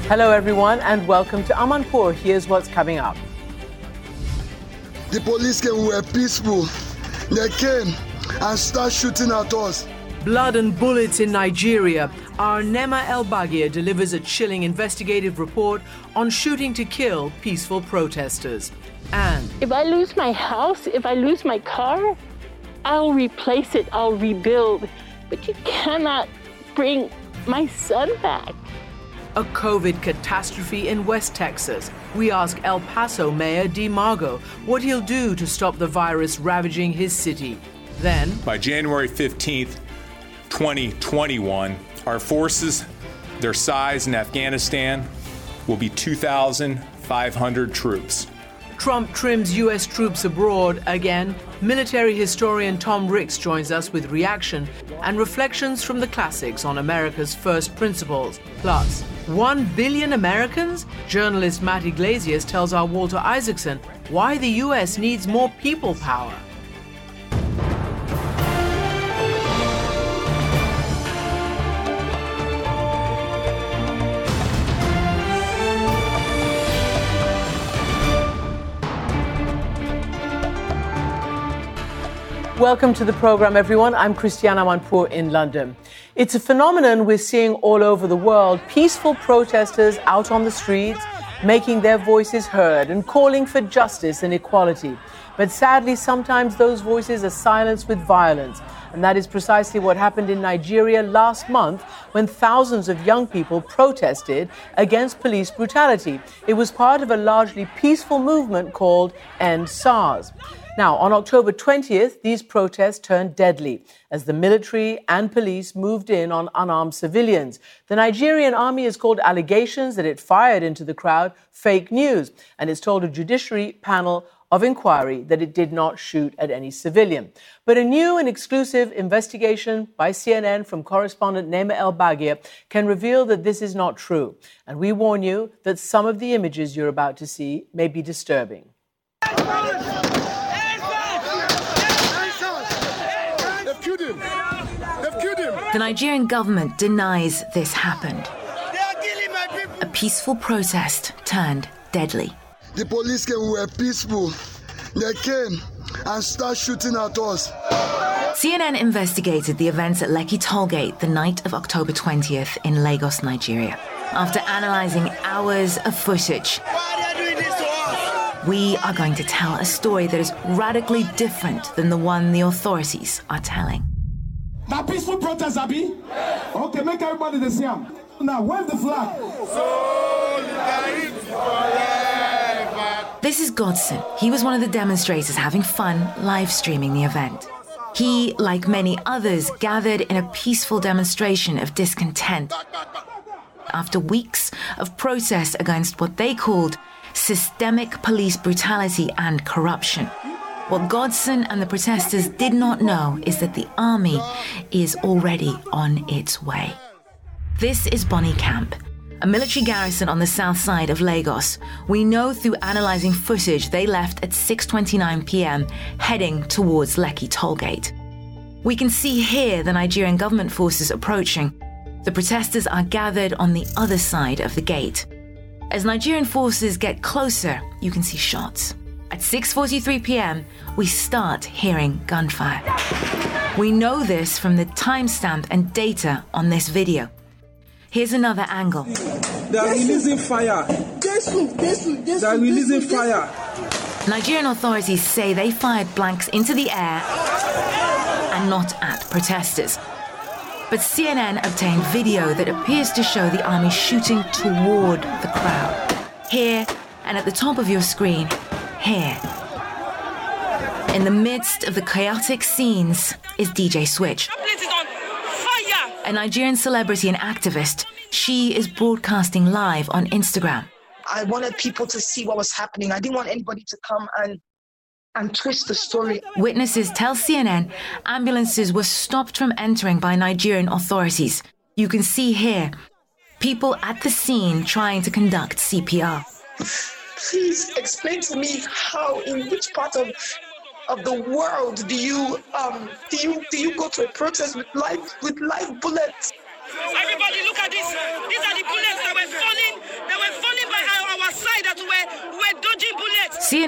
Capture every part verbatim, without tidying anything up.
Hello, everyone, and welcome to Amanpour. Here's what's coming up. The police came, we were peaceful. They came and started shooting at us. Blood and bullets in Nigeria. Our Nema El-Bagia delivers a chilling investigative report on shooting to kill peaceful protesters. And if I lose my house, if I lose my car, I'll replace it, I'll rebuild. But you cannot bring my son back. A COVID catastrophe in West Texas. We ask El Paso Mayor Dee Margo what he'll do to stop the virus ravaging his city. Then, by January fifteenth, twenty twenty-one, our forces, their size in Afghanistan, will be two thousand five hundred troops. Trump trims U S troops abroad again. Military historian Tom Ricks joins us with reaction and reflections from the classics on America's first principles. Plus, one billion Americans? Journalist Matt Iglesias tells our Walter Isaacson why the U S needs more people power. Welcome to the program, everyone. I'm Christiane Amanpour in London. It's a phenomenon we're seeing all over the world. Peaceful protesters out on the streets, making their voices heard and calling for justice and equality. But sadly, sometimes those voices are silenced with violence. And that is precisely what happened in Nigeria last month when thousands of young people protested against police brutality. It was part of a largely peaceful movement called End SARS. Now, on October twentieth, these protests turned deadly as the military and police moved in on unarmed civilians. The Nigerian army has called allegations that it fired into the crowd fake news, and it's told a judiciary panel of inquiry that it did not shoot at any civilian. But a new and exclusive investigation by C N N from correspondent Nema El-Bagia can reveal that this is not true. And we warn you that some of the images you're about to see may be disturbing. The Nigerian government denies this happened. A peaceful protest turned deadly. The police came, we were peaceful. They came and started shooting at us. C N N investigated the events at Lekki Tollgate the night of October twentieth in Lagos, Nigeria. After analysing hours of footage, we are going to tell a story that is radically different than the one the authorities are telling. That peaceful protest, Abi? Okay, make everybody the same. Now, wave the flag. This is Godson. He was one of the demonstrators having fun live streaming the event. He, like many others, gathered in a peaceful demonstration of discontent after weeks of protest against what they called systemic police brutality and corruption. What Godson and the protesters did not know is that the army is already on its way. This is Bonny Camp, a military garrison on the south side of Lagos. We know through analysing footage they left at six twenty-nine p.m, heading towards Lekki Tollgate. We can see here the Nigerian government forces approaching. The protesters are gathered on the other side of the gate. As Nigerian forces get closer, you can see shots. At six forty-three p.m, we start hearing gunfire. We know this from the timestamp and data on this video. Here's another angle. They are releasing fire. They are releasing fire. Nigerian authorities say they fired blanks into the air and not at protesters. But C N N obtained video that appears to show the army shooting toward the crowd. Here, and at the top of your screen, here. In the midst of the chaotic scenes is D J Switch, a Nigerian celebrity and activist. She is broadcasting live on Instagram. I wanted people to see what was happening. I didn't want anybody to come and and twist the story. Witnesses tell C N N ambulances were stopped from entering by Nigerian authorities. You can see here people at the scene trying to conduct C P R. Please explain to me how, in which part of of the world do you um do you do you go to a protest with live with live bullets? Everybody look at this. These are the bullets that were falling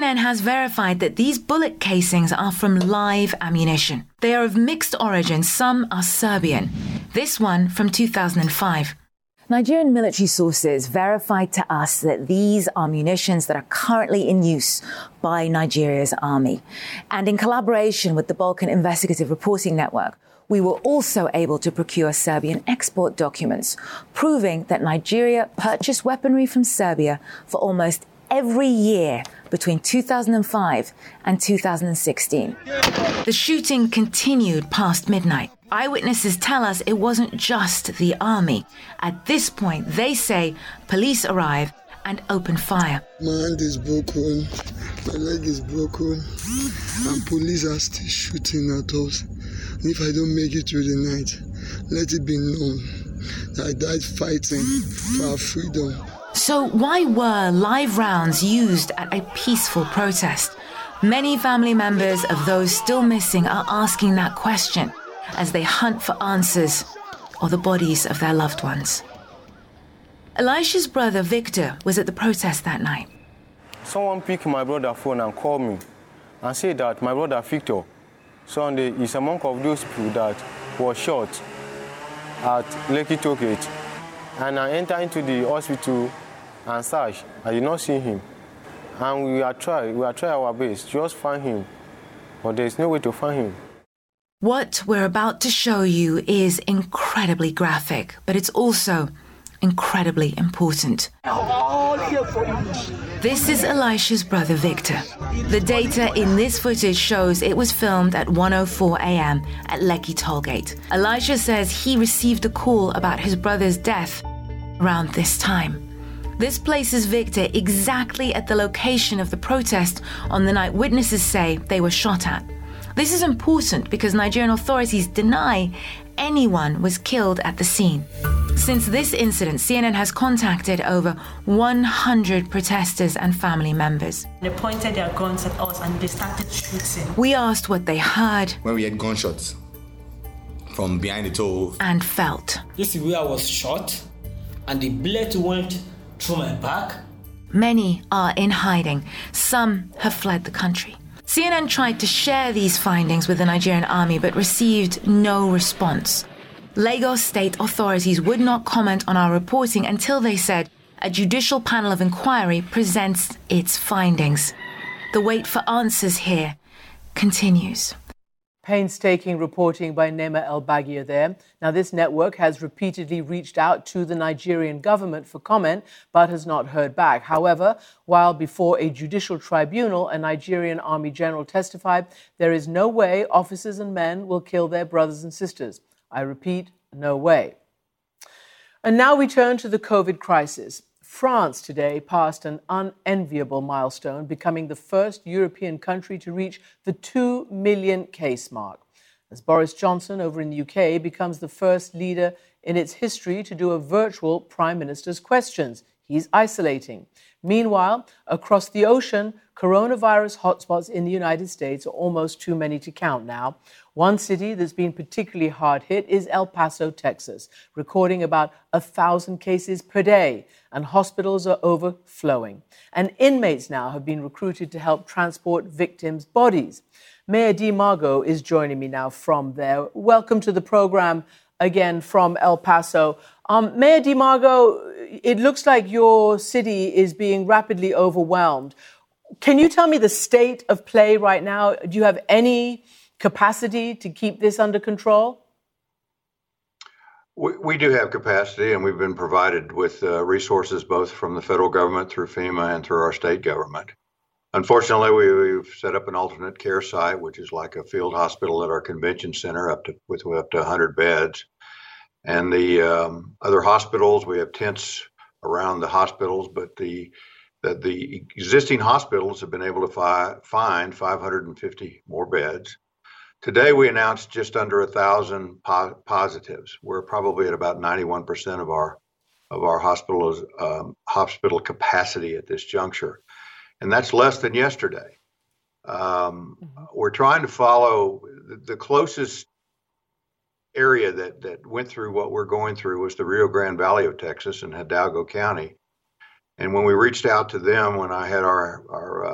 N N has verified that these bullet casings are from live ammunition. They are of mixed origin. Some are Serbian. This one from two thousand five. Nigerian military sources verified to us that these are munitions that are currently in use by Nigeria's army. And in collaboration with the Balkan Investigative Reporting Network, we were also able to procure Serbian export documents, proving that Nigeria purchased weaponry from Serbia for almost every year between two thousand five and two thousand sixteen. The shooting continued past midnight. Eyewitnesses tell us it wasn't just the army. At this point, they say police arrive and open fire. My hand is broken, my leg is broken, and police are still shooting at us. And if I don't make it through the night, let it be known that I died fighting for our freedom. So why were live rounds used at a peaceful protest? Many family members of those still missing are asking that question as they hunt for answers or the bodies of their loved ones. Elisha's brother Victor was at the protest that night. Someone picked my brother's phone and called me and said that my brother Victor Sunday is among of those people that was shot at Lekki Tollgate. And I entered into the hospital and searched. I did not see him. And we are trying, we are trying our best to just find him, but there is no way to find him. What we're about to show you is incredibly graphic, but it's also incredibly important. This is Elisha's brother Victor. The data in this footage shows it was filmed at one oh four a.m. at Lekki Tollgate. Elisha says he received a call about his brother's death around this time. This places Victor exactly at the location of the protest on the night witnesses say they were shot at. This is important because Nigerian authorities deny anyone was killed at the scene. Since this incident, C N N has contacted over one hundred protesters and family members. They pointed their guns at us and they started shooting. We asked what they heard. When we had gunshots from behind the toll. And felt. This is where I was shot and the bullet went through my back. Many are in hiding. Some have fled the country. C N N tried to share these findings with the Nigerian army but received no response. Lagos state authorities would not comment on our reporting until they said a judicial panel of inquiry presents its findings. The wait for answers here continues. Painstaking reporting by Nema El-Bagia there. Now, this network has repeatedly reached out to the Nigerian government for comment, but has not heard back. However, while before a judicial tribunal, a Nigerian army general testified, there is no way officers and men will kill their brothers and sisters. I repeat, no way. And now we turn to the COVID crisis. France today passed an unenviable milestone, becoming the first European country to reach the two million case mark, as Boris Johnson over in the U K becomes the first leader in its history to do a virtual Prime Minister's questions. He's isolating. Meanwhile, across the ocean, coronavirus hotspots in the United States are almost too many to count now. One city that's been particularly hard hit is El Paso, Texas, recording about a thousand cases per day, and hospitals are overflowing. And inmates now have been recruited to help transport victims' bodies. Mayor Dee Margot is joining me now from there. Welcome to the program again from El Paso. Um, Mayor Dee Margot, it looks like your city is being rapidly overwhelmed. Can you tell me the state of play right now? Do you have any capacity to keep this under control? We, we do have capacity, and we've been provided with uh, resources both from the federal government through FEMA and through our state government. Unfortunately, we, we've set up an alternate care site, which is like a field hospital at our convention center, up to with up to one hundred beds. And the um, other hospitals, we have tents around the hospitals, but the that the existing hospitals have been able to fi- find five hundred fifty more beds. Today, we announced just under a thousand po- positives. We're probably at about ninety-one percent of our of our hospitals um, hospital capacity at this juncture, and that's less than yesterday. Um, mm-hmm. We're trying to follow the, the closest area that that went through what we're going through was the Rio Grande Valley of Texas and Hidalgo County. And when we reached out to them, when I had our our uh,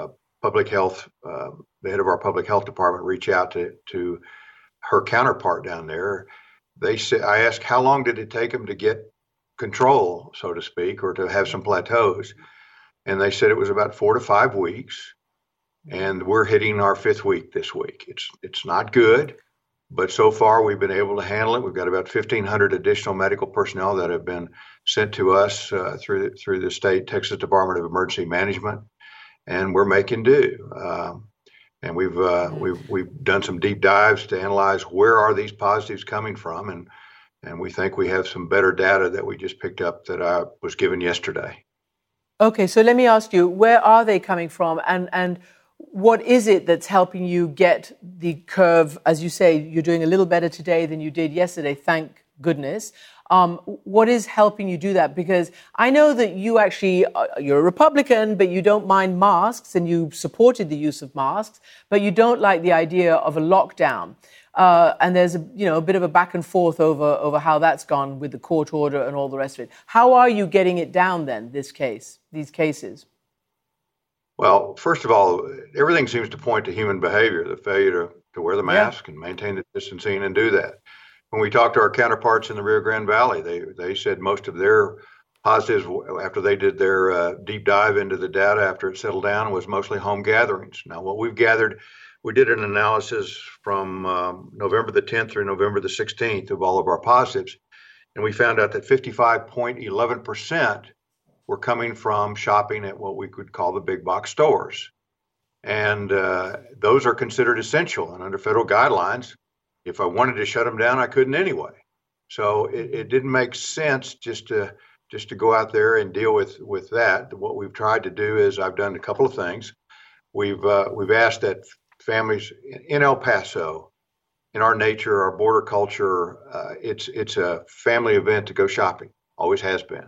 public health, uh, the head of our public health department, reach out to to her counterpart down there. They said, I asked, how long did it take them to get control, so to speak, or to have some plateaus? And they said it was about four to five weeks. And we're hitting our fifth week this week. It's it's not good, but so far we've been able to handle it. We've got about fifteen hundred additional medical personnel that have been sent to us uh, through through the state Texas Department of Emergency Management, and we're making do. Um, and we've uh, we've we've done some deep dives to analyze where are these positives coming from, and and we think we have some better data that we just picked up that I was given yesterday. Okay, so let me ask you, where are they coming from, and and what is it that's helping you get the curve? As you say, you're doing a little better today than you did yesterday, thank goodness. Um, what is helping you do that? Because I know that you actually, uh, you're a Republican, but you don't mind masks and you supported the use of masks, but you don't like the idea of a lockdown. Uh, and there's a, you know, a bit of a back and forth over, over how that's gone with the court order and all the rest of it. How are you getting it down then, this case, these cases? Well, first of all, everything seems to point to human behavior, the failure to, to wear the mask yeah. and maintain the distancing and do that. When we talked to our counterparts in the Rio Grande Valley, they they said most of their positives after they did their uh, deep dive into the data after it settled down was mostly home gatherings. Now, what we've gathered, we did an analysis from um, November the tenth through November the sixteenth of all of our positives, and we found out that fifty-five point one one percent were coming from shopping at what we could call the big box stores. And uh, those are considered essential. And under federal guidelines, if I wanted to shut them down, I couldn't anyway. So it, it didn't make sense just to just to go out there and deal with, with that. What we've tried to do is I've done a couple of things. We've uh, we've asked that families in El Paso, in our nature, our border culture, uh, it's it's a family event to go shopping, always has been.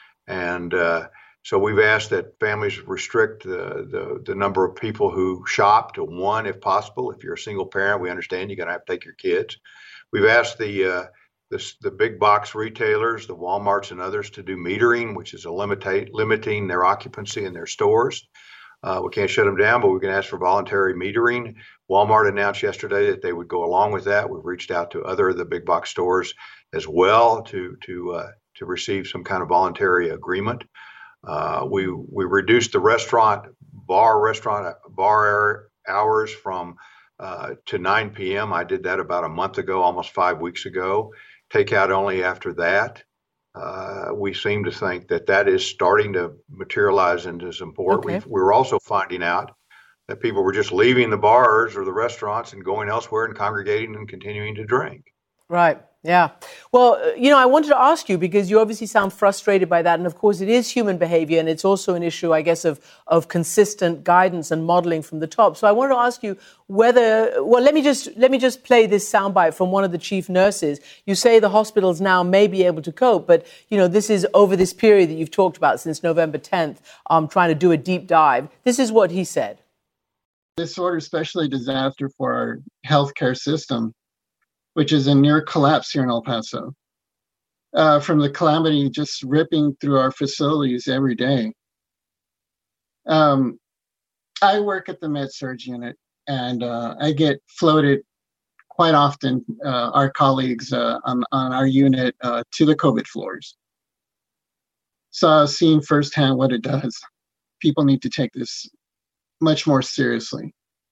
And uh, so we've asked that families restrict the, the the number of people who shop to one, if possible. If you're a single parent, we understand you're going to have to take your kids. We've asked the, uh, the the big box retailers, the Walmarts and others, to do metering, which is a limitate, limiting their occupancy in their stores. Uh, we can't shut them down, but we can ask for voluntary metering. Walmart announced yesterday that they would go along with that. We've reached out to other of the big box stores as well to to uh, to receive some kind of voluntary agreement. Uh, we we reduced the restaurant bar restaurant bar hours from uh, to nine p.m. I did that about a month ago, almost five weeks ago. Takeout only after that. Uh, we seem to think that that is starting to materialize into support. Okay. We've, we're also finding out that people were just leaving the bars or the restaurants and going elsewhere and congregating and continuing to drink. Right. Yeah. Well, you know, I wanted to ask you because you obviously sound frustrated by that. And of course, it is human behavior. And it's also an issue, I guess, of, of consistent guidance and modeling from the top. So I wanted to ask you whether, well, let me just let me just play this soundbite from one of the chief nurses. You say the hospitals now may be able to cope. But, you know, this is over this period that you've talked about since November tenth, um, trying to do a deep dive. This is what he said. This order is especially a disaster for our healthcare system, which is in near collapse here in El Paso, uh, from the calamity just ripping through our facilities every day. Um, I work at the med-surg unit, and uh, I get floated quite often, uh, our colleagues uh, on, on our unit, uh, to the COVID floors. So I've seen firsthand what it does. People need to take this much more seriously.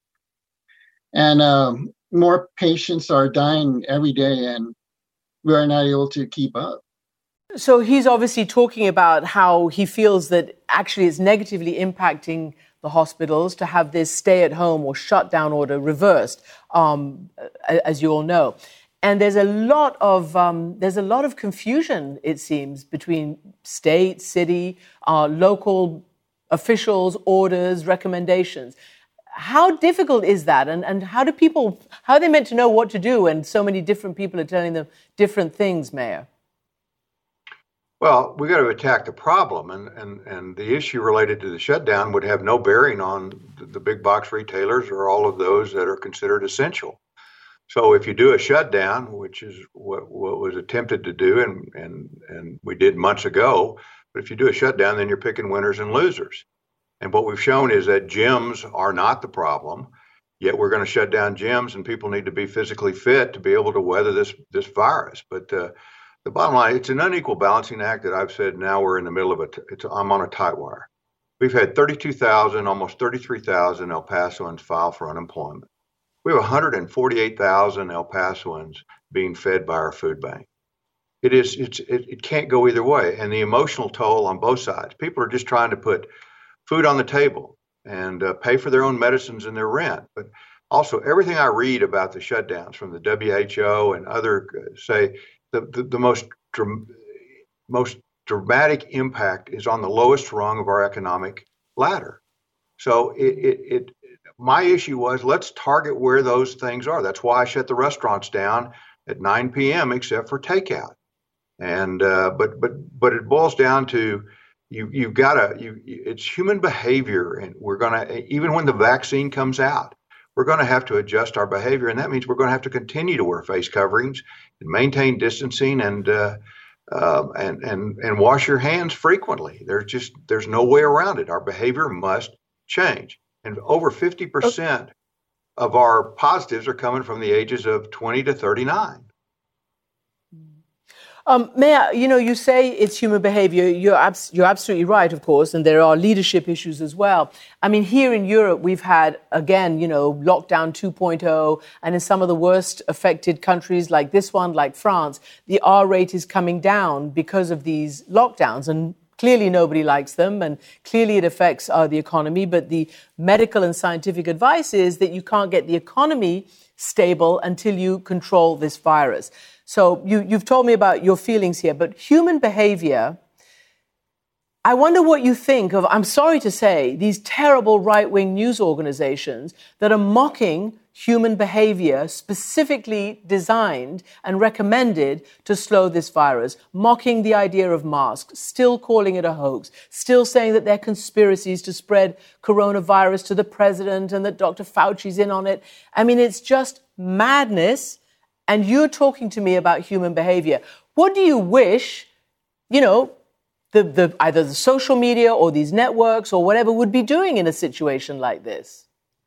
And um, more patients are dying every day, and we are not able to keep up. So he's obviously talking about how he feels that actually it's negatively impacting the hospitals to have this stay-at-home or shutdown order reversed, um, as you all know. And there's a lot of um, there's a lot of confusion, it seems, between state, city, uh, local officials, orders, recommendations. How difficult is that? And, and how do people, how are they meant to know what to do? And so many different people are telling them different things, Mayor. Well, we got to attack the problem. And, and, and the issue related to the shutdown would have no bearing on the, the big box retailers or all of those that are considered essential. So if you do a shutdown, which is what, what was attempted to do, and, and, and we did months ago, but if you do a shutdown, then you're picking winners and losers. And what we've shown is that gyms are not the problem, yet we're going to shut down gyms, and people need to be physically fit to be able to weather this this virus. But uh, the bottom line, it's an unequal balancing act that I've said now we're in the middle of it. It's, I'm on a tight wire. We've had thirty-two thousand, almost thirty-three thousand El Pasoans file for unemployment. We have one hundred forty-eight thousand El Pasoans being fed by our food bank. It is, it's, it, it can't go either way. And the emotional toll on both sides. People are just trying to put food on the table and uh, pay for their own medicines and their rent. But also everything I read about the shutdowns from the W H O and other uh, say the, the, the most, dr- most dramatic impact is on the lowest rung of our economic ladder. So it, it, it my issue was, let's target where those things are. That's why I shut the restaurants down at nine p.m. except for takeout. And uh, but but but it boils down to you you've got to you it's human behavior, and we're gonna, even when the vaccine comes out, we're going to have to adjust our behavior, and that means we're going to have to continue to wear face coverings and maintain distancing and uh, uh, and and and wash your hands frequently. There's just there's no way around it. Our behavior must change, and over fifty percent of our positives are coming from the ages of twenty to thirty-nine. Um, Mayor, you know, you say it's human behavior. You're, abs- you're absolutely right, of course, and there are leadership issues as well. I mean, here in Europe, we've had, again, you know, lockdown two point oh, and in some of the worst affected countries like this one, like France, the R rate is coming down because of these lockdowns, and clearly nobody likes them, and clearly it affects uh, the economy, but the medical and scientific advice is that you can't get the economy stable until you control this virus. So you, you've told me about your feelings here, but human behavior, I wonder what you think of, I'm sorry to say, these terrible right-wing news organizations that are mocking human behavior specifically designed and recommended to slow this virus, mocking the idea of masks, still calling it a hoax, still saying that they're conspiracies to spread coronavirus to the president and that Doctor Fauci's in on it. I mean, it's just madness. And you're talking to me about human behavior. What do you wish, you know, the, the either the social media or these networks or whatever would be doing in a situation like this?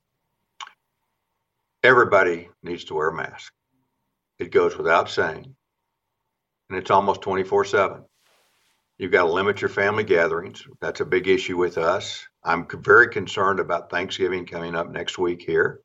Everybody needs to wear a mask. It goes without saying. And it's almost twenty-four seven. You've got to limit your family gatherings. That's a big issue with us. I'm very concerned about Thanksgiving coming up next week here.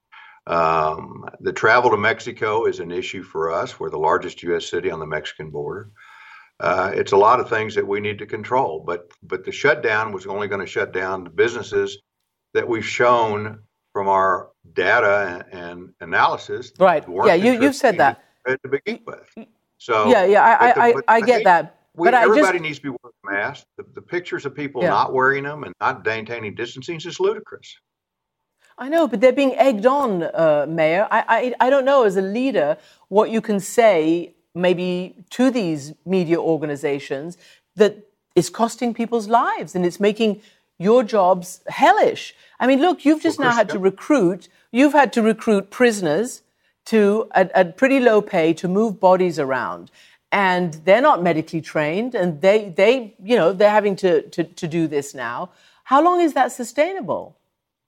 Um, the travel to Mexico is an issue for us. We're the largest U S city on the Mexican border. Uh, it's a lot of things that we need to control, but but the shutdown was only going to shut down the businesses that we've shown from our data and, and analysis. Right. Yeah, you, you've said that. To begin with. So yeah, yeah, I the, I, I, I get that. We, but everybody I just, needs to be wearing masks. The, the pictures of people yeah. not wearing them and not maintaining distancing is ludicrous. I know, but they're being egged on, uh, Mayor. I, I I don't know, as a leader, what you can say maybe to these media organizations that is costing people's lives and it's making your jobs hellish. I mean, look, you've just well, now had to recruit, you've had to recruit prisoners to at, at pretty low pay to move bodies around. And they're not medically trained and they, they you know, they're having to, to, to do this now. How long is that sustainable?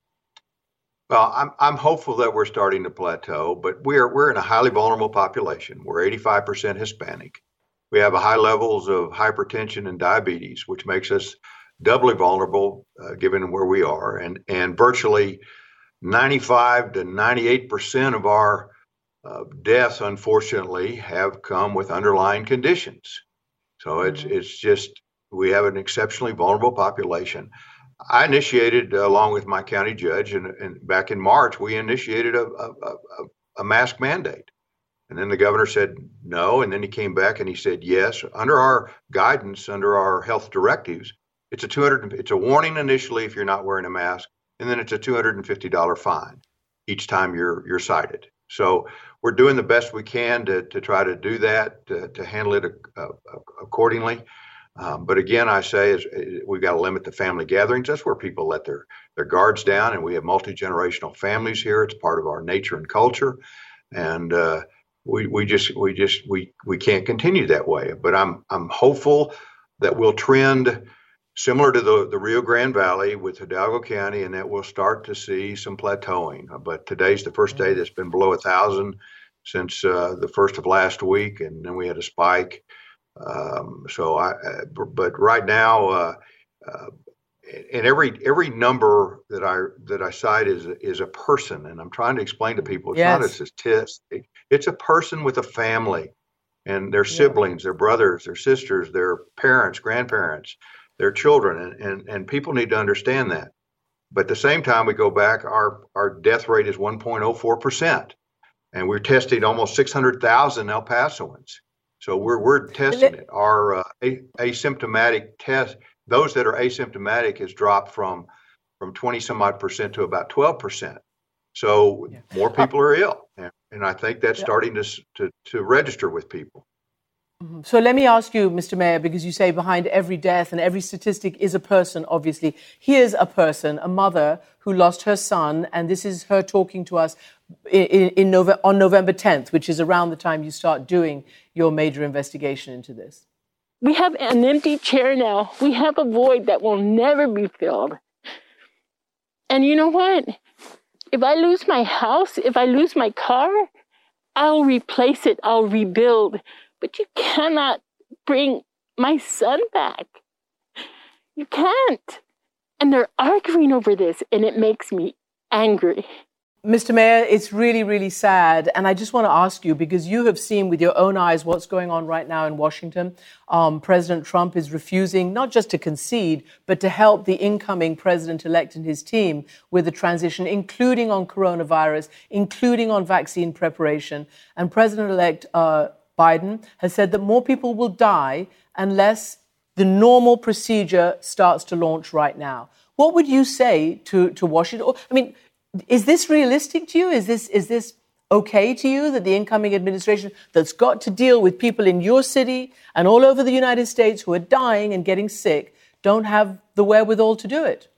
Well, I'm I'm hopeful that we're starting to plateau, but we're we're in a highly vulnerable population. We're eighty-five percent Hispanic. We have a high levels of hypertension and diabetes, which makes us doubly vulnerable uh, given where we are. And and virtually ninety-five to ninety-eight percent of our uh, deaths, unfortunately, have come with underlying conditions. So it's it's just we have an exceptionally vulnerable population. I initiated, uh, along with my county judge, and, and back in March, we initiated a, a, a, a mask mandate. And then the governor said no, and then he came back and he said yes. Under our guidance, under our health directives, it's a two hundred. It's a warning initially if you're not wearing a mask, and then it's a two hundred fifty dollars fine each time you're you're cited. So we're doing the best we can to to try to do that, to, to handle it uh, accordingly. Um, but again, I say is we've got to limit the family gatherings. That's where people let their, their guards down, and we have multi-generational families here. It's part of our nature and culture, and uh, we we just we just we we can't continue that way. But I'm I'm hopeful that we'll trend similar to the, the Rio Grande Valley with Hidalgo County, and that we'll start to see some plateauing. But today's the first day that's been below a thousand since uh, the first of last week, and then we had a spike. Um, so I, uh, but right now, uh, uh, and every every number that I that I cite is is a person, and I'm trying to explain to people it's Yes. not a statistic. It's a person with a family, and their siblings, their brothers, their sisters, their parents, grandparents, their children, and and and people need to understand that. But at the same time, we go back, our our death rate is one point oh four percent, and we're testing almost six hundred thousand El Pasoans. So we're we're testing it. Our uh, a- asymptomatic test. Those that are asymptomatic has dropped from from twenty some odd percent to about twelve percent. So yeah. more people are ill. And, and I think that's yeah. starting to, to to register with people. Mm-hmm. So let me ask you, Mister Mayor, because you say behind every death and every statistic is a person, obviously. Here's a person, a mother who lost her son, and this is her talking to us in, in Nove- on November tenth, which is around the time you start doing your major investigation into this. We have an empty chair now. We have a void that will never be filled. And you know what? If I lose my house, if I lose my car, I'll replace it. I'll rebuild. But you cannot bring my son back. You can't. And they're arguing over this, and it makes me angry. Mister Mayor, it's really, really sad. And I just want to ask you, because you have seen with your own eyes what's going on right now in Washington. Um, President Trump is refusing not just to concede, but to help the incoming president-elect and his team with the transition, including on coronavirus, including on vaccine preparation. And President-elect uh, Biden has said that more people will die unless the normal procedure starts to launch right now. What would you say to, to Washington? I mean, is this realistic to you? Is this is this okay to you that the incoming administration that's got to deal with people in your city and all over the United States who are dying and getting sick don't have the wherewithal to do it?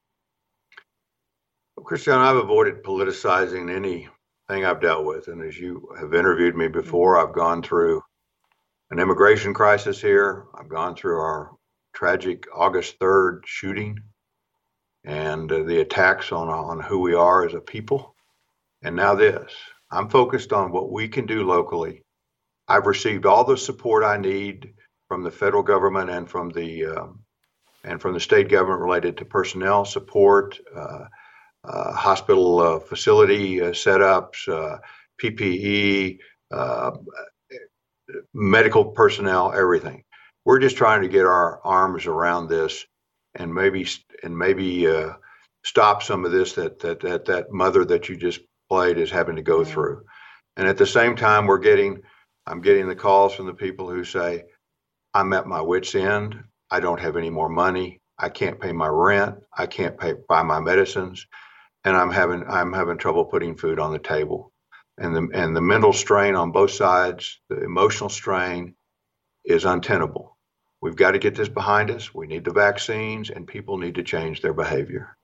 Well, Christiana, I've avoided politicizing anything I've dealt with. And as you have interviewed me before, I've gone through an immigration crisis here. I've gone through our tragic August third shooting and uh, the attacks on on who we are as a people. And now this. I'm focused on what we can do locally. I've received all the support I need from the federal government and from the um, and from the state government related to personnel support, uh, uh, hospital uh, facility uh, setups, uh, P P E, uh, medical personnel, everything. We're just trying to get our arms around this and maybe and maybe uh, stop some of this that that that that mother that you just played is having to go yeah. through. And at the same time, we're getting, I'm getting the calls from the people who say, I'm at my wit's end. I don't have any more money. I can't pay my rent. I can't pay buy my medicines, and I'm having I'm having trouble putting food on the table. And the and the mental strain on both sides, the emotional strain, is untenable. We've got to get this behind us. We need the vaccines, and people need to change their behavior.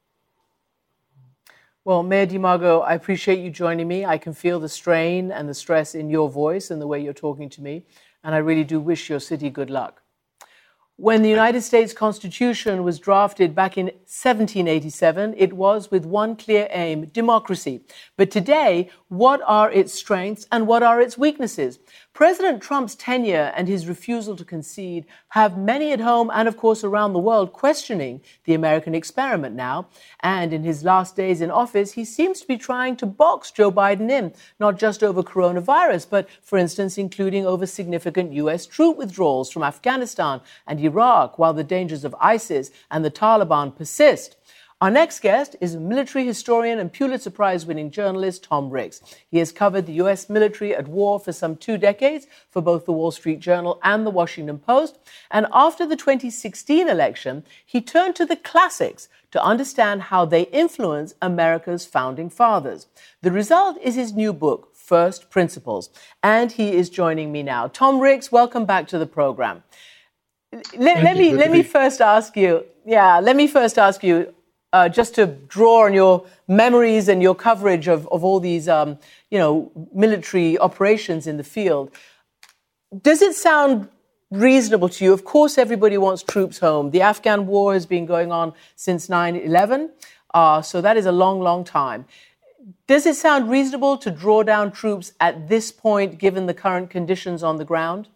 Well, Mayor DiMaggio, I appreciate you joining me. I can feel the strain and the stress in your voice and the way you're talking to me, and I really do wish your city good luck. When the United States Constitution was drafted back in seventeen eighty-seven, it was with one clear aim, democracy. But today, what are its strengths and what are its weaknesses? President Trump's tenure and his refusal to concede have many at home and, of course, around the world questioning the American experiment now. And in his last days in office, he seems to be trying to box Joe Biden in, not just over coronavirus, but, for instance, including over significant U S troop withdrawals from Afghanistan and Iraq, while the dangers of ISIS and the Taliban persist. Our next guest is a military historian and Pulitzer Prize-winning journalist, Tom Ricks. He has covered the U S military at war for some two decades for both the Wall Street Journal and the Washington Post. And after the twenty sixteen election, he turned to the classics to understand how they influence America's founding fathers. The result is his new book, First Principles. And he is joining me now. Tom Ricks, welcome back to the program. Let, let me let me first ask you, yeah, let me first ask you, Uh, just to draw on your memories and your coverage of, of all these, um, you know, military operations in the field. Does it sound reasonable to you? Of course, everybody wants troops home. The Afghan war has been going on since nine eleven, uh, so that is a long, long time. Does it sound reasonable to draw down troops at this point, given the current conditions on the ground?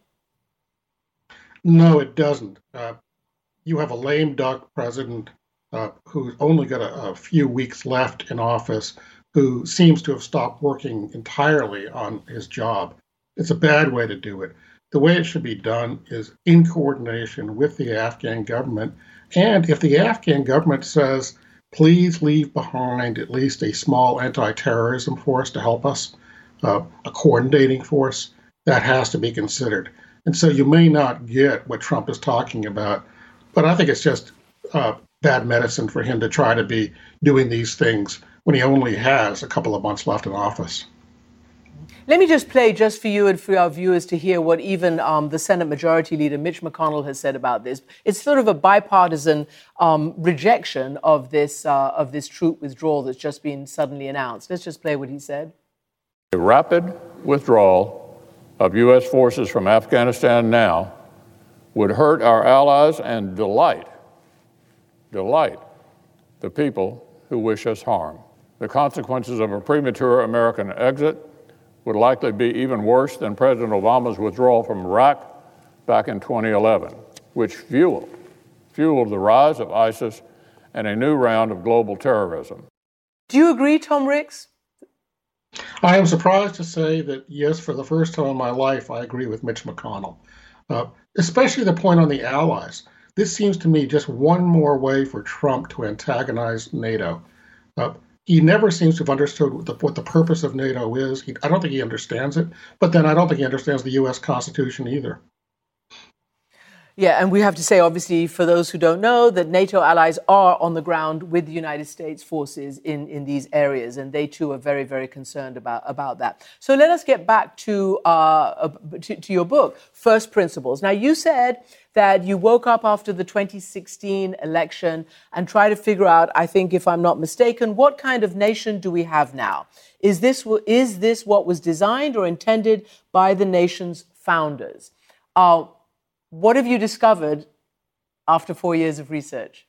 No, it doesn't. Uh, you have a lame duck president uh, who's only got a, a few weeks left in office, who seems to have stopped working entirely on his job. It's a bad way to do it. The way it should be done is in coordination with the Afghan government. And if the Afghan government says, please leave behind at least a small anti-terrorism force to help us, uh, a coordinating force, that has to be considered. And so you may not get what Trump is talking about, but I think it's just uh, bad medicine for him to try to be doing these things when he only has a couple of months left in office. Let me just play just for you and for our viewers to hear what even um, the Senate Majority Leader Mitch McConnell has said about this. It's sort of a bipartisan um, rejection of this uh, of this troop withdrawal that's just been suddenly announced. Let's just play what he said. A rapid withdrawal of U S forces from Afghanistan now would hurt our allies and delight, delight the people who wish us harm. The consequences of a premature American exit would likely be even worse than President Obama's withdrawal from Iraq back in twenty eleven, which fueled, fueled the rise of ISIS and a new round of global terrorism. Do you agree, Tom Ricks? I am surprised to say that, yes, for the first time in my life, I agree with Mitch McConnell, uh, especially the point on the allies. This seems to me just one more way for Trump to antagonize NATO. Uh, He never seems to have understood what the, what the purpose of NATO is. He, I don't think he understands it, but then I don't think he understands the U S Constitution either. Yeah, and we have to say, obviously, for those who don't know, that NATO allies are on the ground with the United States forces in, in these areas, and they too are very, very concerned about, about that. So let us get back to, uh, to, to your book, First Principles. Now, you said that you woke up after the twenty sixteen election and tried to figure out, I think, if I'm not mistaken, what kind of nation do we have now? Is this, is this what was designed or intended by the nation's founders? Uh, What have you discovered after four years of research?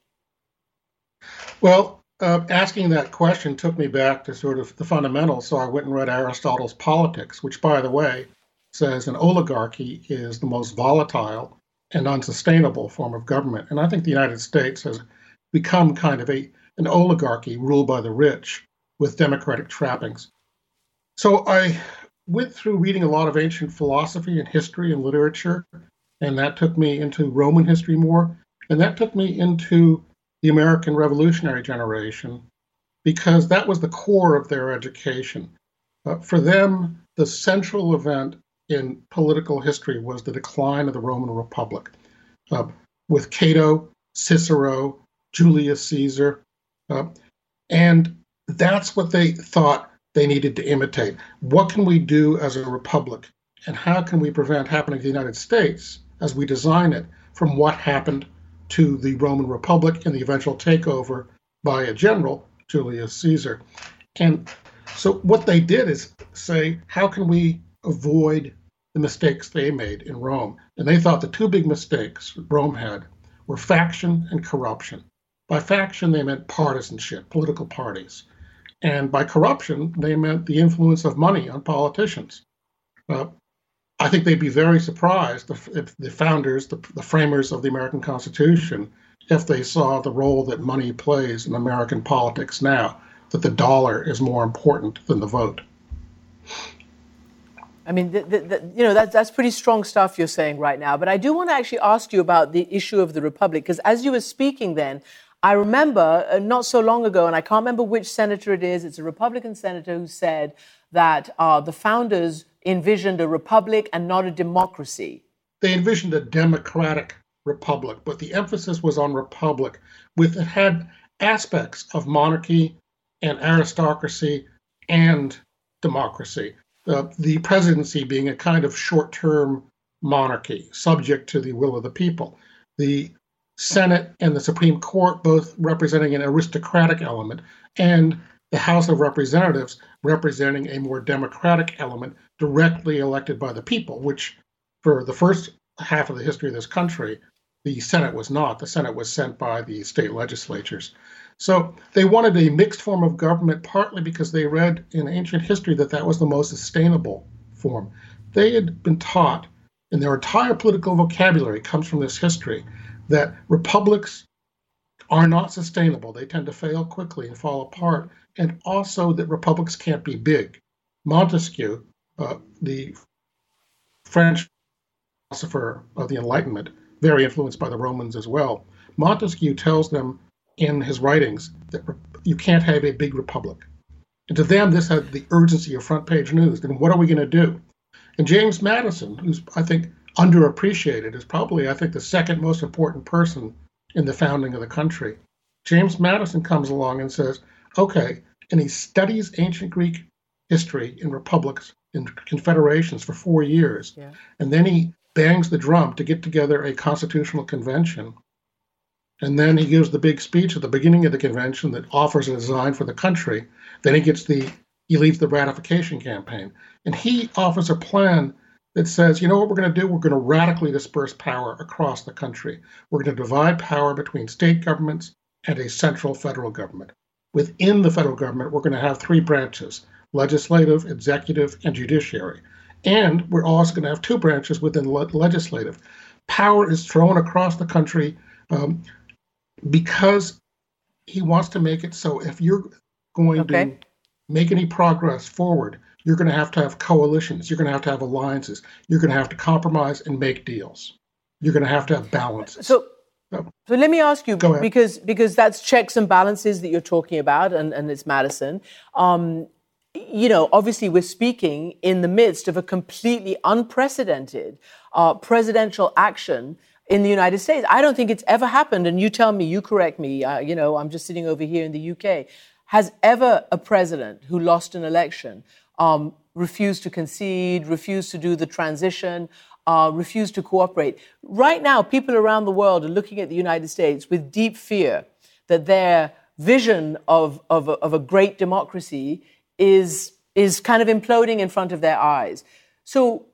Well, uh, asking that question took me back to sort of the fundamentals. So I went and read Aristotle's Politics, which, by the way, says an oligarchy is the most volatile and unsustainable form of government. And I think the United States has become kind of a an oligarchy ruled by the rich with democratic trappings. So I went through reading a lot of ancient philosophy and history and literature. And that took me into Roman history more. And that took me into the American Revolutionary generation, because that was the core of their education. Uh, for them, the central event in political history was the decline of the Roman Republic, uh, with Cato, Cicero, Julius Caesar. Uh, and that's what they thought they needed to imitate. What can we do as a republic? And how can we prevent happening to the United States, as we design it, from what happened to the Roman Republic and the eventual takeover by a general, Julius Caesar? And so what they did is say, how can we avoid the mistakes they made in Rome? And they thought the two big mistakes Rome had were faction and corruption. By faction, they meant partisanship, political parties. And by corruption, they meant the influence of money on politicians. Uh, I think they'd be very surprised if, if the founders, the, the framers of the American Constitution, if they saw the role that money plays in American politics now, that the dollar is more important than the vote. I mean, the, the, the, you know, that, that's pretty strong stuff you're saying right now. But I do want to actually ask you about the issue of the Republic, because as you were speaking then, I remember uh, not so long ago, and I can't remember which senator it is, it's a Republican senator who said that uh, the founders envisioned a republic and not a democracy. They envisioned a democratic republic, but the emphasis was on republic, with it had aspects of monarchy and aristocracy and democracy. Uh, the presidency being a kind of short-term monarchy, subject to the will of the people. The Senate and the Supreme Court both representing an aristocratic element, and the House of Representatives representing a more democratic element directly elected by the people, which for the first half of the history of this country, the Senate was not. The Senate was sent by the state legislatures. So they wanted a mixed form of government, partly because they read in ancient history that that was the most sustainable form. They had been taught, and their entire political vocabulary comes from this history, that republics are not sustainable. They tend to fail quickly and fall apart, and also that republics can't be big. Montesquieu, uh, the French philosopher of the Enlightenment, very influenced by the Romans as well, Montesquieu tells them in his writings that you can't have a big republic. And to them, this had the urgency of front page news. Then what are we going to do? And James Madison, who's, I think, underappreciated, is probably, I think, the second most important person in the founding of the country. James Madison comes along and says, okay, and he studies ancient Greek history in republics, in confederations for four years. Yeah. And then he bangs the drum to get together a constitutional convention. And then he gives the big speech at the beginning of the convention that offers a design for the country. Then he gets the, he leads the ratification campaign. And he offers a plan that says, you know what we're going to do? We're going to radically disperse power across the country. We're going to divide power between state governments and a central federal government. Within the federal government, we're going to have three branches: legislative, executive, and judiciary. And we're also going to have two branches within le- legislative. Power is thrown across the country um, because he wants to make it so if you're going okay. to make any progress forward, you're going to have to have coalitions. You're going to have to have alliances. You're going to have to compromise and make deals. You're going to have to have balance. So, so, so let me ask you, because because that's checks and balances that you're talking about, and, and it's Madison. Um, you know, obviously we're speaking in the midst of a completely unprecedented uh, presidential action in the United States. I don't think it's ever happened, and you tell me, you correct me, uh, you know, I'm just sitting over here in the U K. Has ever a president who lost an election um, refused to concede, refused to do the transition, uh, refused to cooperate? Right now, people around the world are looking at the United States with deep fear that their vision of, of, of a great democracy is, is kind of imploding in front of their eyes. So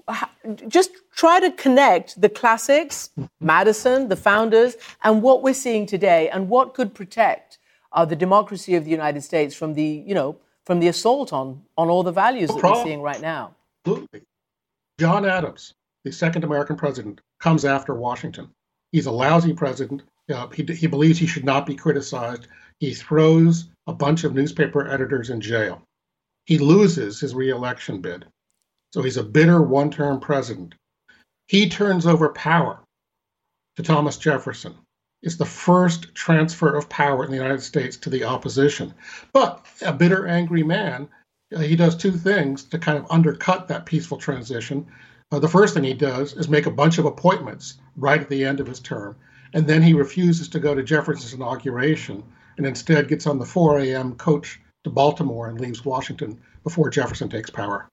just try to connect the classics, Madison, the founders, and what we're seeing today, and what could protect uh, the democracy of the United States from the, you know, from the assault on, on all the values that we're seeing right now. Absolutely. John Adams, the second American president, comes after Washington. He's a lousy president. Uh, he, he believes he should not be criticized. He throws a bunch of newspaper editors in jail. He loses his re-election bid. So he's a bitter one-term president. He turns over power to Thomas Jefferson. It's the first transfer of power in the United States to the opposition. But a bitter, angry man, uh, he does two things to kind of undercut that peaceful transition. Uh, the first thing he does is make a bunch of appointments right at the end of his term. And then he refuses to go to Jefferson's inauguration and instead gets on the four a.m. coach to Baltimore and leaves Washington before Jefferson takes power.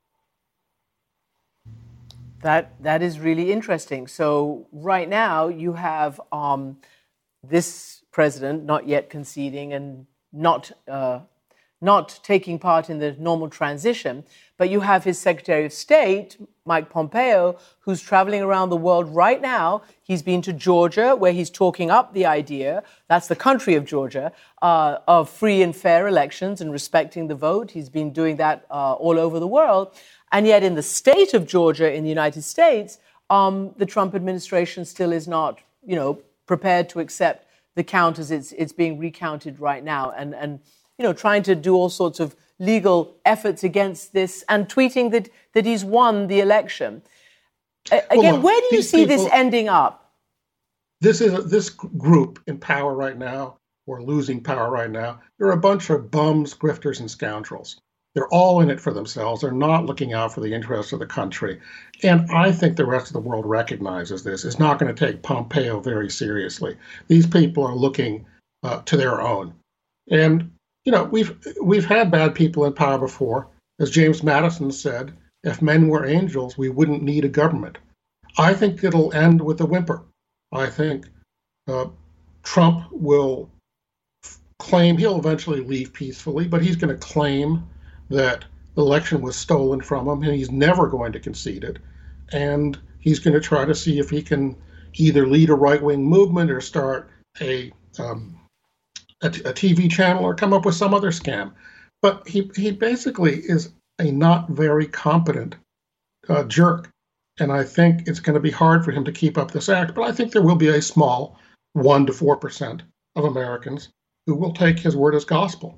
That that is really interesting. So right now you have um, this president not yet conceding and not uh, not taking part in the normal transition, but you have his Secretary of State, Mike Pompeo, who's traveling around the world right now. He's been to Georgia, where he's talking up the idea, that's the country of Georgia, uh, of free and fair elections and respecting the vote. He's been doing that uh, all over the world. And yet in the state of Georgia in the United States, um, the Trump administration still is not, you know, prepared to accept the count as it's, it's being recounted right now. And, and, you know, trying to do all sorts of legal efforts against this and tweeting that, that he's won the election. A- again, well, where do you see people, this ending up? This is a, this group in power right now, or losing power right now, they're a bunch of bums, grifters, and scoundrels. They're all in it for themselves. They're not looking out for the interests of the country. And I think the rest of the world recognizes this. It's not going to take Pompeo very seriously. These people are looking uh, to their own. And, you know, we've we've had bad people in power before. As James Madison said, if men were angels, we wouldn't need a government. I think it'll end with a whimper. I think uh, Trump will f- claim, he'll eventually leave peacefully, but he's going to claim that the election was stolen from him, and he's never going to concede it. And he's going to try to see if he can either lead a right-wing movement or start a, um, a, a T V channel or come up with some other scam. But he, he basically is a not very competent uh, jerk. And I think it's going to be hard for him to keep up this act. But I think there will be a small one to four percent of Americans who will take his word as gospel.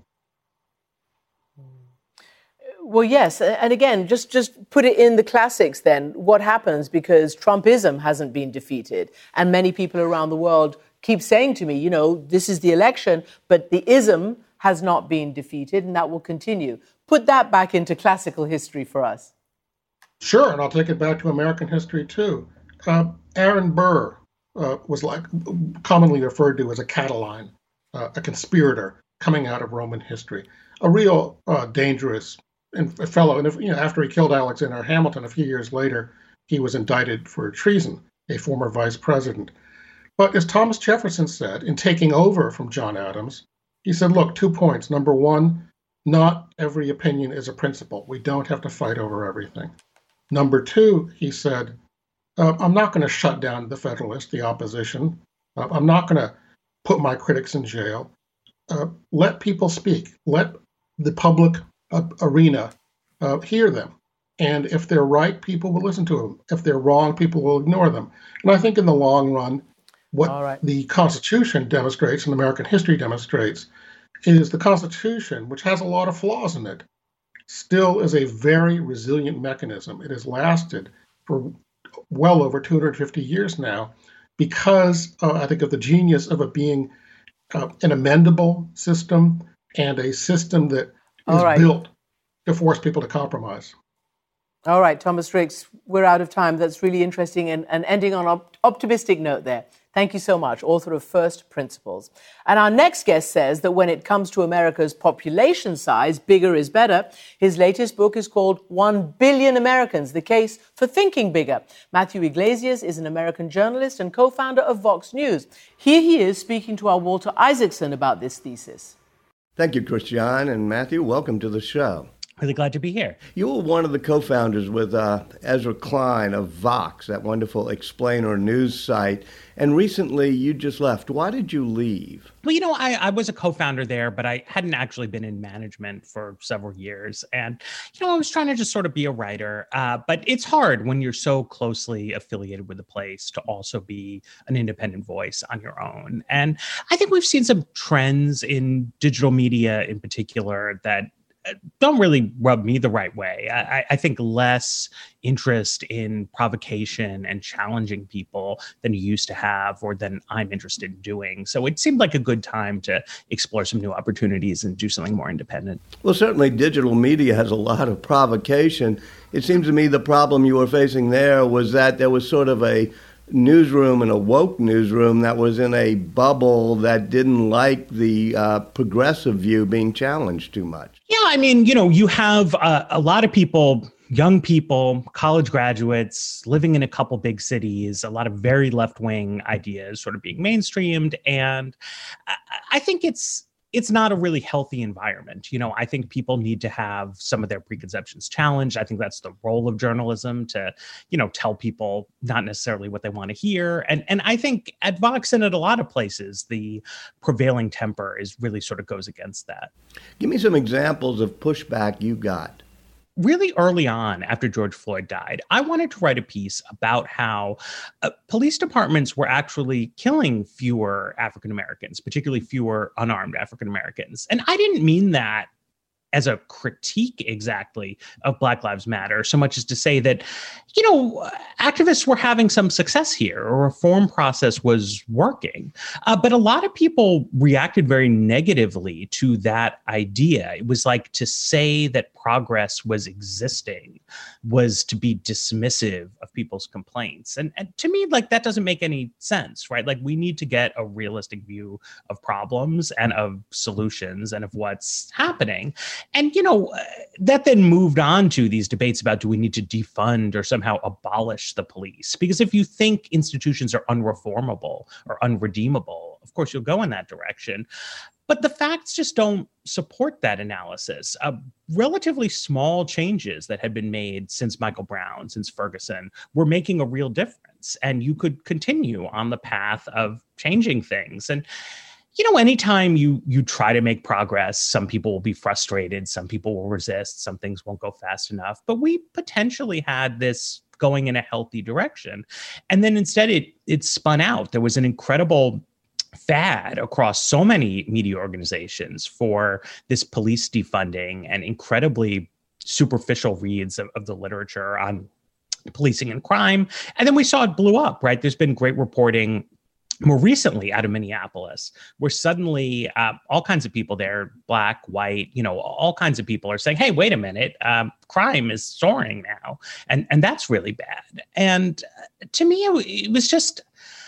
Well, yes. And again, just, just put it in the classics then. What happens because Trumpism hasn't been defeated? And many people around the world keep saying to me, you know, this is the election, but the ism has not been defeated, and that will continue. Put that back into classical history for us. Sure, and I'll take it back to American history, too. Uh, Aaron Burr uh, was like commonly referred to as a Catiline, uh, a conspirator coming out of Roman history, a real uh, dangerous fellow. And if, you know, after he killed Alexander Hamilton, a few years later, he was indicted for treason, a former vice president. But as Thomas Jefferson said, in taking over from John Adams, he said, look, two points. Number one, not every opinion is a principle. We don't have to fight over everything. Number two, he said, uh, I'm not going to shut down the Federalists, the opposition. Uh, I'm not going to put my critics in jail. Uh, let people speak. Let the public uh, arena uh, hear them. And if they're right, people will listen to them. If they're wrong, people will ignore them. And I think in the long run, what right. the Constitution demonstrates and American history demonstrates is the Constitution, which has a lot of flaws in it, still is a very resilient mechanism. It has lasted for well over two hundred fifty years now because, uh, I think, of the genius of it being uh, an amendable system and a system that is right. built to force people to compromise. All right, Thomas Ricks, we're out of time. That's really interesting and, and ending on an op- optimistic note there. Thank you so much, author of First Principles. And our next guest says that when it comes to America's population size, bigger is better. His latest book is called One Billion Americans, The Case for Thinking Bigger. Matthew Iglesias is an American journalist and co-founder of Vox News. Here he is speaking to our Walter Isaacson about this thesis. Thank you, Christian, and Matthew, welcome to the show. Really glad to be here. You were one of the co-founders with uh, Ezra Klein of Vox, that wonderful explainer news site. And recently you just left. Why did you leave? Well, you know, I, I was a co-founder there, but I hadn't actually been in management for several years. And, you know, I was trying to just sort of be a writer. Uh, but it's hard when you're so closely affiliated with a place to also be an independent voice on your own. And I think we've seen some trends in digital media in particular that don't really rub me the right way. I, I think less interest in provocation and challenging people than you used to have or than I'm interested in doing. So it seemed like a good time to explore some new opportunities and do something more independent. Well, certainly digital media has a lot of provocation. It seems to me the problem you were facing there was that there was sort of a newsroom and a woke newsroom that was in a bubble that didn't like the uh, progressive view being challenged too much. Yeah, I mean, you know, you have uh, a lot of people, young people, college graduates living in a couple big cities, a lot of very left-wing ideas sort of being mainstreamed. And I, I think it's it's not a really healthy environment. You know, I think people need to have some of their preconceptions challenged. I think that's the role of journalism to, you know, tell people not necessarily what they want to hear. And and I think at Vox and at a lot of places, the prevailing temper is really sort of goes against that. Give me some examples of pushback you got. Really early on, after George Floyd died, I wanted to write a piece about how uh, police departments were actually killing fewer African Americans, particularly fewer unarmed African Americans. And I didn't mean that as a critique exactly of Black Lives Matter, so much as to say that, you know, activists were having some success here, a reform process was working. Uh, but a lot of people reacted very negatively to that idea. It was like to say that progress was existing was to be dismissive of people's complaints. And, and to me, like, that doesn't make any sense, right? Like, we need to get a realistic view of problems and of solutions and of what's happening. And, you know, that then moved on to these debates about, do we need to defund or somehow abolish the police? Because if you think institutions are unreformable or unredeemable, of course, you'll go in that direction. But the facts just don't support that analysis. Uh, relatively small changes that had been made since Michael Brown, since Ferguson, were making a real difference. And you could continue on the path of changing things. And, you know, anytime you you try to make progress, some people will be frustrated, some people will resist, some things won't go fast enough. But we potentially had this going in a healthy direction. And then instead it it spun out. There was an incredible fad across so many media organizations for this police defunding and incredibly superficial reads of, of the literature on policing and crime. And then we saw it blew up, right? There's been great reporting more recently out of Minneapolis, where suddenly uh, all kinds of people there, black, white, you know, all kinds of people are saying, hey, wait a minute, um, crime is soaring now. And, and that's really bad. And to me, it, it was just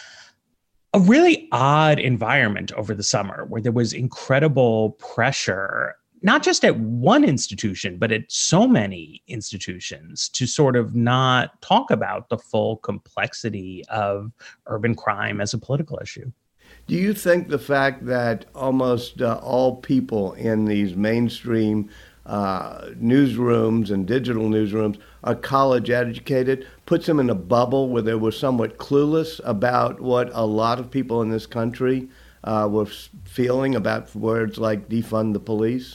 a really odd environment over the summer where there was incredible pressure, not just at one institution, but at so many institutions to sort of not talk about the full complexity of urban crime as a political issue. Do you think the fact that almost uh, all people in these mainstream uh, newsrooms and digital newsrooms are college educated puts them in a bubble where they were somewhat clueless about what a lot of people in this country uh, were feeling about words like defund the police?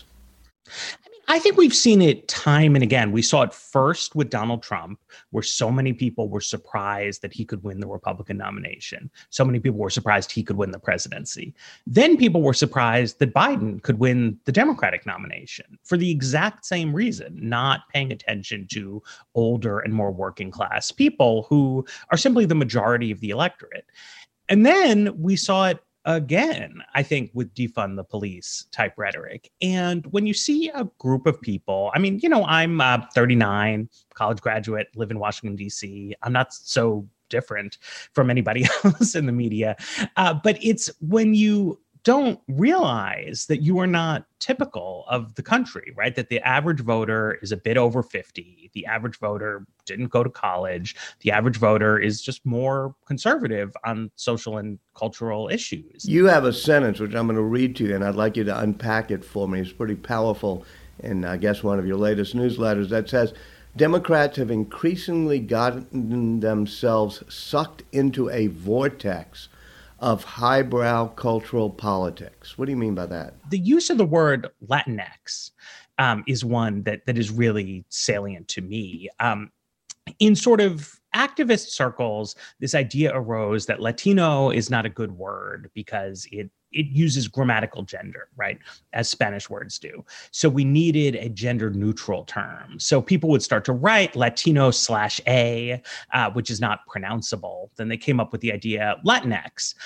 I think we've seen it time and again. We saw it first with Donald Trump, where so many people were surprised that he could win the Republican nomination. So many people were surprised he could win the presidency. Then people were surprised that Biden could win the Democratic nomination for the exact same reason, not paying attention to older and more working class people who are simply the majority of the electorate. And then we saw it again, I think, with defund the police type rhetoric. And when you see a group of people, I mean, you know, I'm uh, thirty-nine, college graduate, live in Washington, D C. I'm not so different from anybody else in the media. Uh, but it's when you don't realize that you are not typical of the country, right? That the average voter is a bit over fifty. The average voter didn't go to college. The average voter is just more conservative on social and cultural issues. You have a sentence, which I'm going to read to you, and I'd like you to unpack it for me. It's pretty powerful in, I guess, one of your latest newsletters that says, Democrats have increasingly gotten themselves sucked into a vortex of highbrow cultural politics. What do you mean by that? The use of the word Latinx um, is one that that is really salient to me. Um, in sort of activist circles, this idea arose that Latino is not a good word because it it uses grammatical gender, right, as Spanish words do. So we needed a gender neutral term. So people would start to write Latino slash A, uh, which is not pronounceable. Then they came up with the idea Latinx.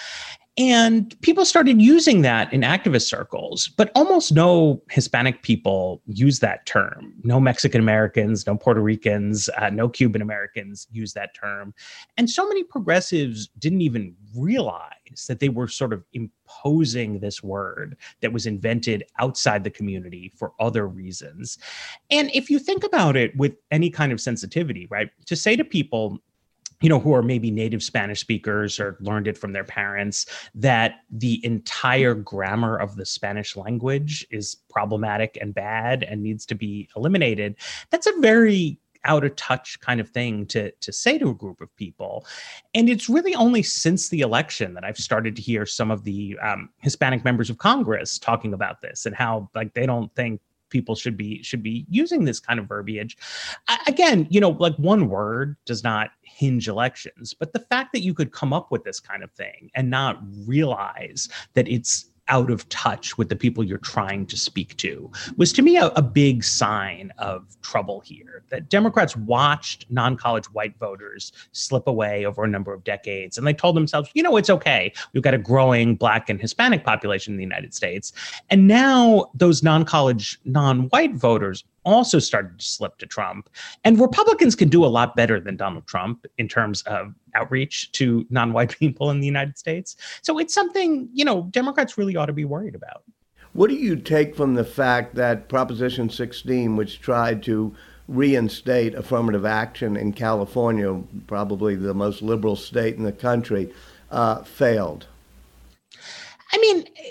And people started using that in activist circles, but almost no Hispanic people use that term. No Mexican Americans, no Puerto Ricans, uh, no Cuban Americans use that term. And so many progressives didn't even realize that they were sort of imposing this word that was invented outside the community for other reasons. And if you think about it with any kind of sensitivity, right, to say to people, you know, who are maybe native Spanish speakers or learned it from their parents, that the entire grammar of the Spanish language is problematic and bad and needs to be eliminated. That's a very out of touch kind of thing to, to say to a group of people. And it's really only since the election that I've started to hear some of the um, Hispanic members of Congress talking about this and how, like, they don't think people should be should be using this kind of verbiage. I, again, you know, like, one word does not hinge elections, but the fact that you could come up with this kind of thing and not realize that it's out of touch with the people you're trying to speak to was, to me, a, a big sign of trouble here. That Democrats watched non-college white voters slip away over a number of decades, and they told themselves, you know, it's okay. We've got a growing Black and Hispanic population in the United States. And now those non-college, non-white voters also started to slip to Trump. And Republicans can do a lot better than Donald Trump in terms of outreach to non-white people in the United States. So it's something, you know, Democrats really ought to be worried about. What do you take from the fact that Proposition sixteen, which tried to reinstate affirmative action in California, probably the most liberal state in the country, uh, failed? I mean,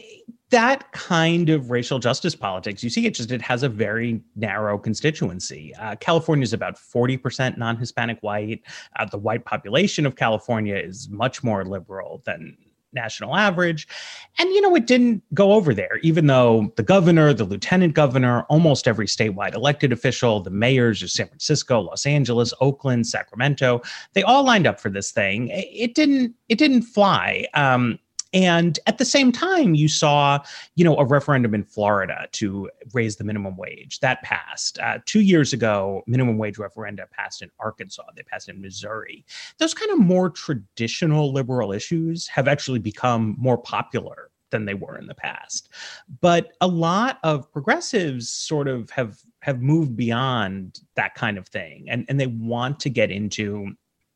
that kind of racial justice politics, you see it just, it has a very narrow constituency. Uh, California is about forty percent non-Hispanic white. Uh, the white population of California is much more liberal than national average. And, you know, it didn't go over there, even though the governor, the lieutenant governor, almost every statewide elected official, the mayors of San Francisco, Los Angeles, Oakland, Sacramento, they all lined up for this thing. It didn't, it didn't fly. Um, And at the same time, you saw, you know, a referendum in Florida to raise the minimum wage. That passed. Uh, two years ago, minimum wage referenda passed in Arkansas. They passed in Missouri. Those kind of more traditional liberal issues have actually become more popular than they were in the past. But a lot of progressives sort of have have moved beyond that kind of thing. And, and they want to get into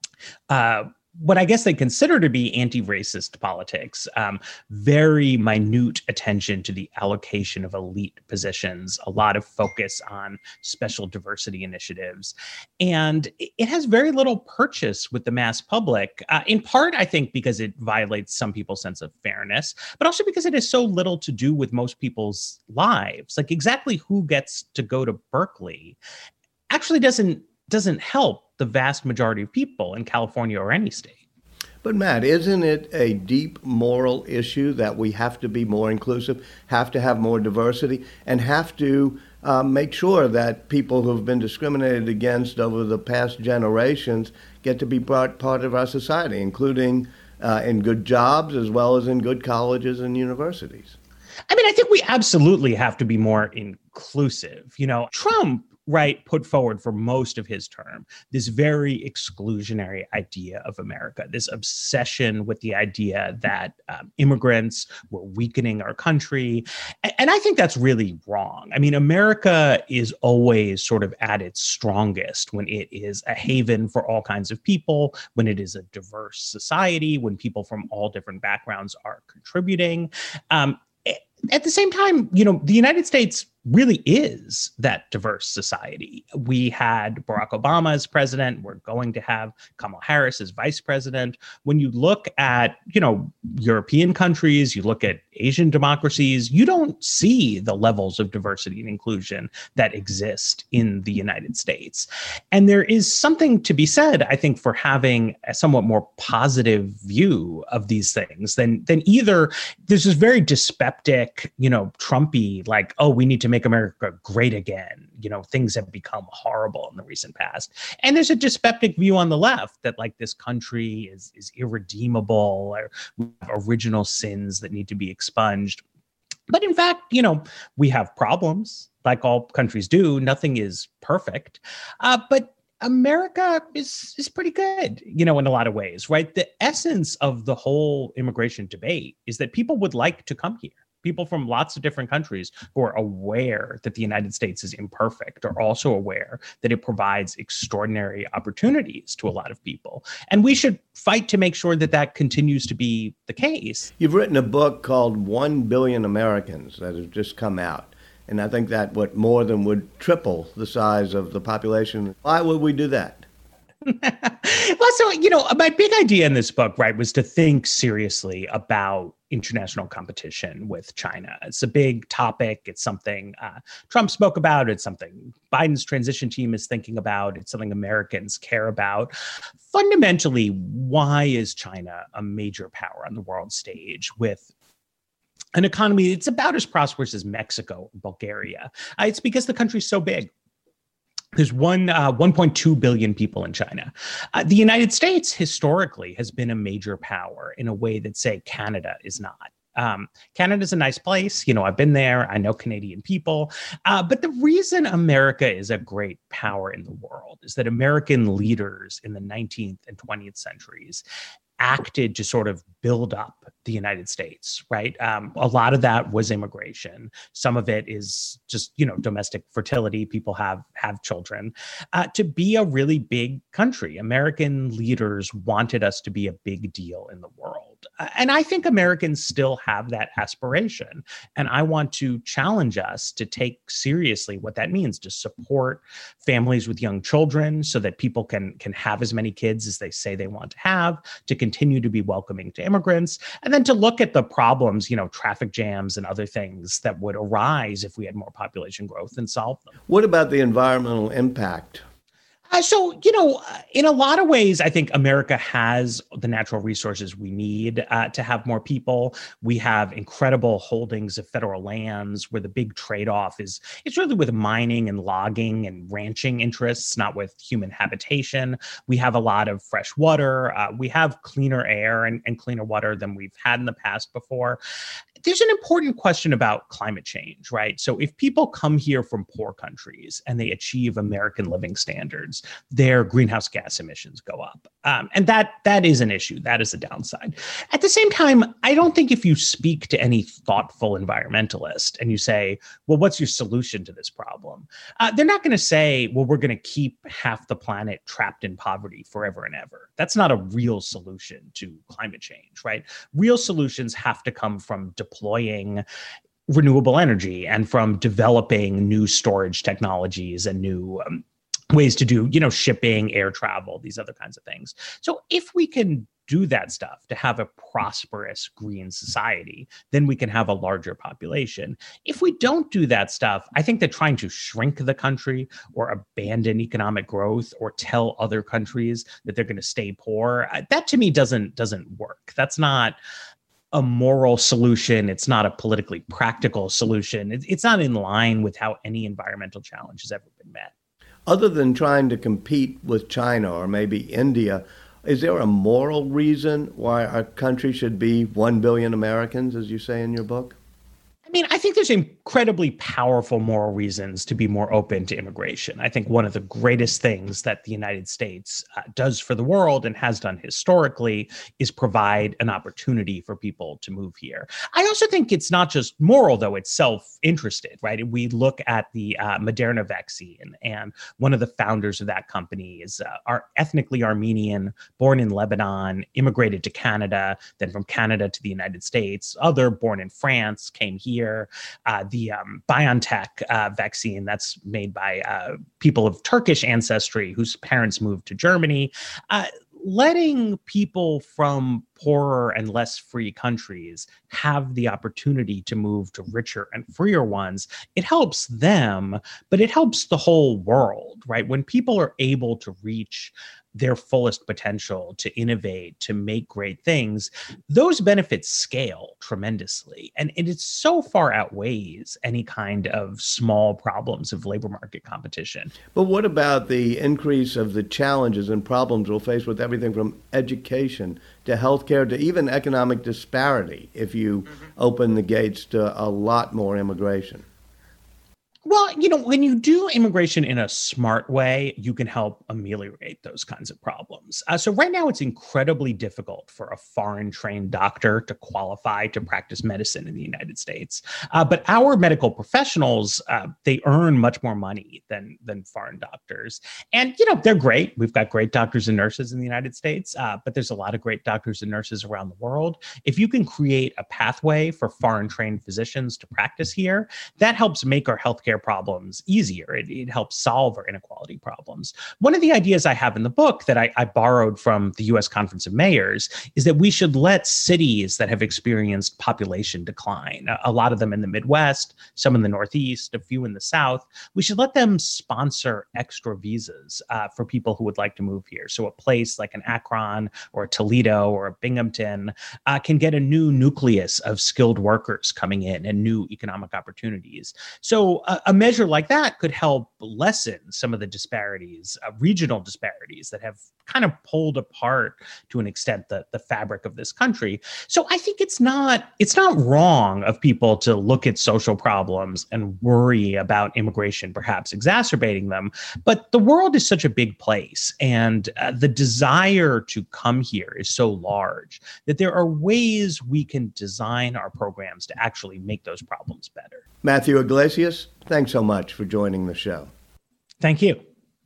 uh what I guess they consider to be anti-racist politics, um, very minute attention to the allocation of elite positions, a lot of focus on special diversity initiatives. And it has very little purchase with the mass public, uh, in part, I think, because it violates some people's sense of fairness, but also because it has so little to do with most people's lives. Like exactly who gets to go to Berkeley actually doesn't doesn't help the vast majority of people in California or any state. But Matt, isn't it a deep moral issue that we have to be more inclusive, have to have more diversity, and have to um, make sure that people who have been discriminated against over the past generations get to be part, part of our society, including uh, in good jobs as well as in good colleges and universities? I mean, I think we absolutely have to be more inclusive. You know, Trump, right, put forward for most of his term this very exclusionary idea of America, this obsession with the idea that um, immigrants were weakening our country. And, and I think that's really wrong. I mean, America is always sort of at its strongest when it is a haven for all kinds of people, when it is a diverse society, when people from all different backgrounds are contributing. Um, At the same time, you know, the United States really is that diverse society. We had Barack Obama as president. We're going to have Kamala Harris as vice president. When you look at, you know, European countries, you look at Asian democracies, you don't see the levels of diversity and inclusion that exist in the United States. And there is something to be said, I think, for having a somewhat more positive view of these things than, than either there's this very dyspeptic, you know, Trumpy, like, oh, we need to make America great again. You know, things have become horrible in the recent past. And there's a dyspeptic view on the left that like this country is, is irredeemable, or we have original sins that need to be expunged. But in fact, you know, we have problems like all countries do. Nothing is perfect. Uh, but America is is pretty good, you know, in a lot of ways, right? The essence of the whole immigration debate is that people would like to come here. People from lots of different countries who are aware that the United States is imperfect are also aware that it provides extraordinary opportunities to a lot of people. And we should fight to make sure that that continues to be the case. You've written a book called One Billion Americans that has just come out. And I think that what more than would triple the size of the population. Why would we do that? Well, so, you know, my big idea in this book, right, was to think seriously about international competition with China. It's a big topic. It's something uh, Trump spoke about. It's something Biden's transition team is thinking about. It's something Americans care about. Fundamentally, why is China a major power on the world stage with an economy that's about as prosperous as Mexico or Bulgaria? Uh, it's because the country's so big. There's one, uh, one point two billion people in China. Uh, the United States historically has been a major power in a way that, say, Canada is not. Um, Canada's a nice place. You know, I've been there. I know Canadian people. Uh, but the reason America is a great power in the world is that American leaders in the nineteenth and twentieth centuries acted to sort of build up the United States, right? Um, a lot of that was immigration. Some of it is just, you know, domestic fertility. People have have children. Uh, to be a really big country, American leaders wanted us to be a big deal in the world. world. And I think Americans still have that aspiration. And I want to challenge us to take seriously what that means, to support families with young children so that people can, can have as many kids as they say they want to have, to continue to be welcoming to immigrants, and then to look at the problems, you know, traffic jams and other things that would arise if we had more population growth and solve them. What about the environmental impact? Uh, so, you know, in a lot of ways, I think America has the natural resources we need uh, to have more people. We have incredible holdings of federal lands where the big trade-off is it's really with mining and logging and ranching interests, not with human habitation. We have a lot of fresh water. Uh, we have cleaner air and, and cleaner water than we've had in the past before. There's an important question about climate change, right? So if people come here from poor countries and they achieve American living standards, their greenhouse gas emissions go up. Um, and that that is an issue. That is a downside. At the same time, I don't think if you speak to any thoughtful environmentalist and you say, well, what's your solution to this problem? Uh, they're not going to say, well, we're going to keep half the planet trapped in poverty forever and ever. That's not a real solution to climate change, right? Real solutions have to come from deploying renewable energy and from developing new storage technologies and new um, ways to do, you know, shipping, air travel, these other kinds of things. So if we can do that stuff to have a prosperous green society, then we can have a larger population. If we don't do that stuff, I think that trying to shrink the country or abandon economic growth or tell other countries that they're going to stay poor, that to me doesn't doesn't work. That's not a moral solution. It's not a politically practical solution. It's not in line with how any environmental challenge has ever been met. Other than trying to compete with China or maybe India, is there a moral reason why our country should be one billion Americans, as you say in your book? I mean, I think there's incredibly powerful moral reasons to be more open to immigration. I think one of the greatest things that the United States uh, does for the world and has done historically is provide an opportunity for people to move here. I also think it's not just moral, though, it's self-interested, right? We look at the uh, Moderna vaccine, and one of the founders of that company is uh, are ethnically Armenian, born in Lebanon, immigrated to Canada, then from Canada to the United States. Other born in France, came here. Uh, the um, BioNTech uh, vaccine that's made by uh, people of Turkish ancestry whose parents moved to Germany. Uh, letting people from poorer and less free countries have the opportunity to move to richer and freer ones, it helps them, but it helps the whole world, right? When people are able to reach their fullest potential, to innovate, to make great things, those benefits scale tremendously. And, and it so far outweighs any kind of small problems of labor market competition. But what about the increase of the challenges and problems we'll face with everything from education to healthcare to even economic disparity if you mm-hmm. open the gates to a lot more immigration? Well, you know, when you do immigration in a smart way, you can help ameliorate those kinds of problems. Uh, so right now, it's incredibly difficult for a foreign-trained doctor to qualify to practice medicine in the United States. Uh, but our medical professionals, uh, they earn much more money than, than foreign doctors. And, you know, they're great. We've got great doctors and nurses in the United States, uh, but there's a lot of great doctors and nurses around the world. If you can create a pathway for foreign-trained physicians to practice here, that helps make our healthcare problems easier. It, it helps solve our inequality problems. One of the ideas I have in the book that I, I borrowed from the U S Conference of Mayors is that we should let cities that have experienced population decline, a, a lot of them in the Midwest, some in the Northeast, a few in the South, we should let them sponsor extra visas uh, for people who would like to move here. So a place like an Akron or a Toledo or a Binghamton uh, can get a new nucleus of skilled workers coming in and new economic opportunities. So uh, a measure like that could help lessen some of the disparities, uh, regional disparities that have kind of pulled apart to an extent the, the fabric of this country. So I think it's not it's not wrong of people to look at social problems and worry about immigration perhaps exacerbating them. But the world is such a big place, and uh, the desire to come here is so large that there are ways we can design our programs to actually make those problems better. Matthew Yglesias, thanks so much for joining the show. Thank you.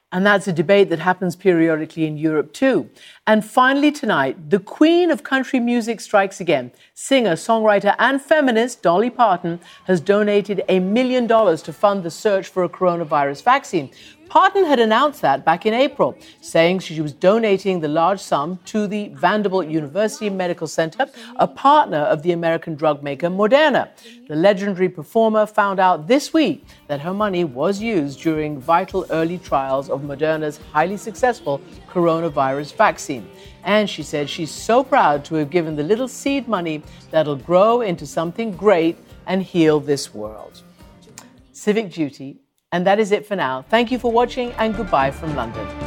And that's a debate that happens periodically in Europe too. And finally tonight, the queen of country music strikes again. Singer, songwriter and feminist Dolly Parton has donated a million dollars to fund the search for a coronavirus vaccine. Parton had announced that back in April, saying she was donating the large sum to the Vanderbilt University Medical Center, a partner of the American drug maker Moderna. The legendary performer found out this week that her money was used during vital early trials of Moderna's highly successful coronavirus vaccine. And she said she's so proud to have given the little seed money that'll grow into something great and heal this world. Civic duty. And that is it for now. Thank you for watching and goodbye from London.